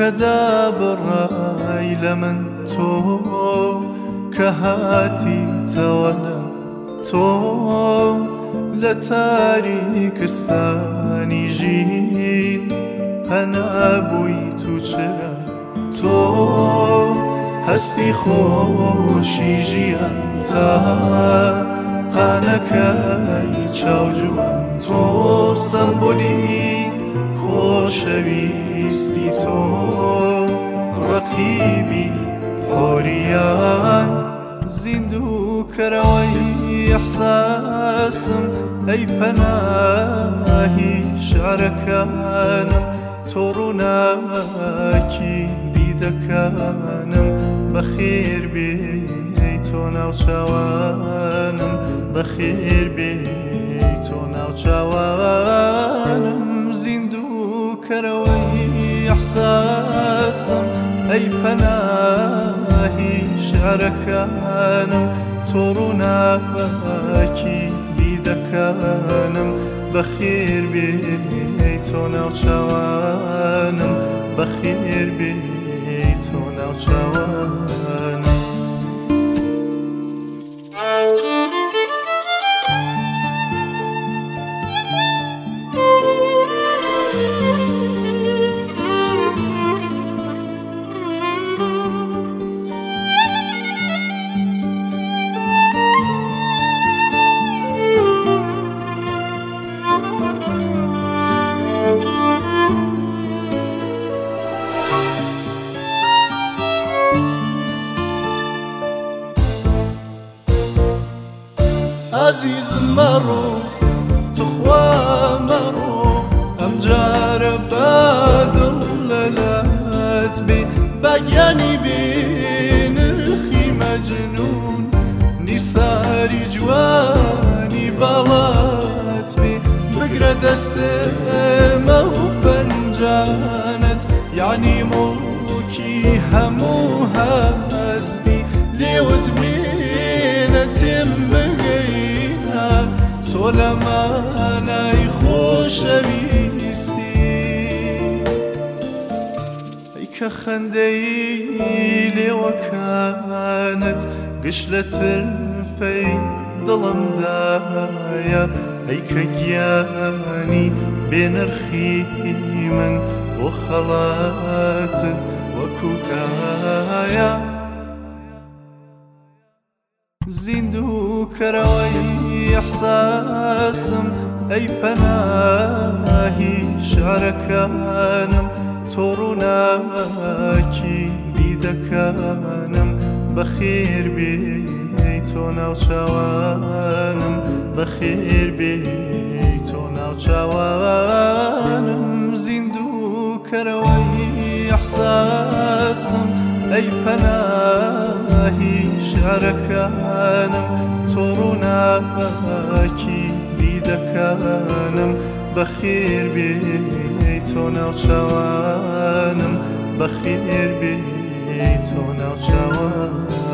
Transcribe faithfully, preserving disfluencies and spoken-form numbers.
لەدا بڕای لە من تۆ کە هاتیتەوە لە تۆ لە تاریکستانی ژین پەنابووی تو چرا تۆ هەستی خۆشی ژیان تا قانەکەی چاوجوان تۆ سەمبۆلی خۆشەویستی تۆ ڕەقیبی حۆریان زیندووکەرەوەی ئەحساسم ئەی پەناهی شارەکانم تۆ ڕووناکی دیدەکانم بەخێر بێ تۆ ناوچاوانم بەخێر بێ تۆ ناوچاوانم زیندووکەرەوەی ئەحساسم ئەی پەناهی شارەکانم تۆ ڕووناکی دیدەکانم بەخێر بێ تۆ ناوچاوانم بەخێر بێ تۆ ناوچاوانم عزیزم مەڕۆ توخوا مەڕۆ ئەم جارە بەدڵ لەلات بێ بەگیانی بێ نرخی مەجنون نیساری جوانی باڵات بێ بگرە دەستێمە و پەنجانت یعنی مڵکی هەموو هەستی لێوت بێنە تێم بگەینە تۆ لە مانای خۆشەویستی ئەی کە خەندەی لێوەکانت گشت لە ترپەی دڵمدایە ئەی کە گیانی بێنرخی من بۆ خەڵاتت وەکو گایە زیندووکەرەوەی ئەحساسم ئەی پەناهی شارەکانم تۆ ڕووناکی دیدەکانم بەخێر بێ تۆ ناوچاوانم بەخێر بێ تۆ ناوچاوانم زیندووکەرەوەی ئەحساسم ئەی پەناهی شارەکانم تۆ ڕووناکی دیدەکانم بەخێر بێ تۆ ناوچاوانم بەخێر بێ تۆ ناوچاوانم